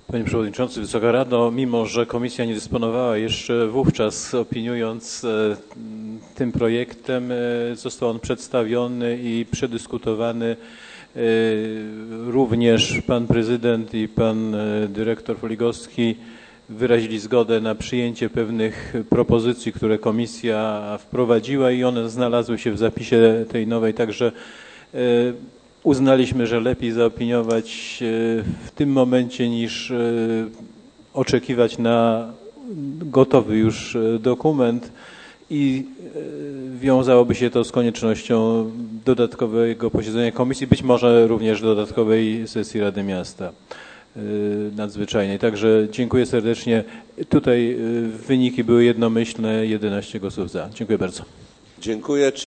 Panie Przewodniczący, Wysoka Rado, mimo że Komisja nie dysponowała jeszcze wówczas opiniując tym projektem, został on przedstawiony i przedyskutowany. Również Pan Prezydent i Pan Dyrektor Foligowski wyrazili zgodę na przyjęcie pewnych propozycji, które Komisja wprowadziła i one znalazły się w zapisie tej nowej, także uznaliśmy, że lepiej zaopiniować w tym momencie niż oczekiwać na gotowy już dokument i wiązałoby się to z koniecznością dodatkowego posiedzenia komisji, być może również dodatkowej sesji Rady Miasta nadzwyczajnej. Także dziękuję serdecznie. Tutaj wyniki były jednomyślne, 11 głosów za. Dziękuję bardzo. Dziękuję.